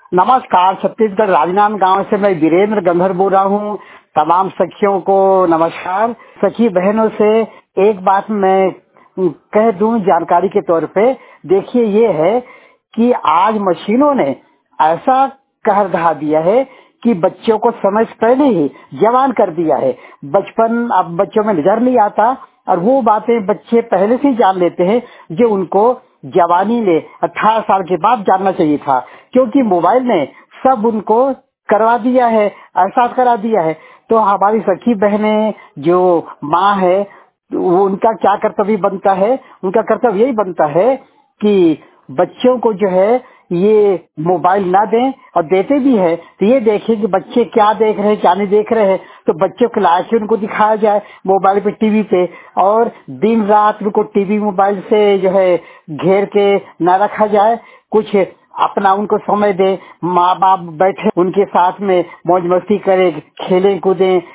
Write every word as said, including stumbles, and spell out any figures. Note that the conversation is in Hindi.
नमस्कार। छत्तीसगढ़ राजनांद गांव से मैं वीरेंद्र गंधर बोल रहा हूँ। तमाम सखियों को नमस्कार। सखी बहनों से एक बात मैं कह दूं जानकारी के तौर पे। देखिए, ये है कि आज मशीनों ने ऐसा कहर ढा दिया है कि बच्चों को समझ पहले ही जवान कर दिया है। बचपन अब बच्चों में नजर नहीं आता और वो बातें बच्चे पहले से ही जान लेते हैं जो उनको जवानी में अठारह साल के बाद जानना चाहिए था, क्योंकि मोबाइल ने सब उनको करवा दिया है, एहसास करा दिया है। तो हमारी सखी बहनें जो माँ है, वो उनका क्या कर्तव्य बनता है? उनका कर्तव्य यही बनता है कि बच्चों को जो है ये मोबाइल ना दें, और देते भी है तो ये देखें कि बच्चे क्या देख रहे हैं क्या नहीं देख रहे हैं। तो बच्चों के लायक उनको दिखाया जाए मोबाइल पे, टीवी पे, और दिन रात उनको टीवी मोबाइल से जो है घेर के न रखा जाए। कुछ अपना उनको समय दे, माँ बाप बैठे उनके साथ में मौज मस्ती करें, खेलें कूदें।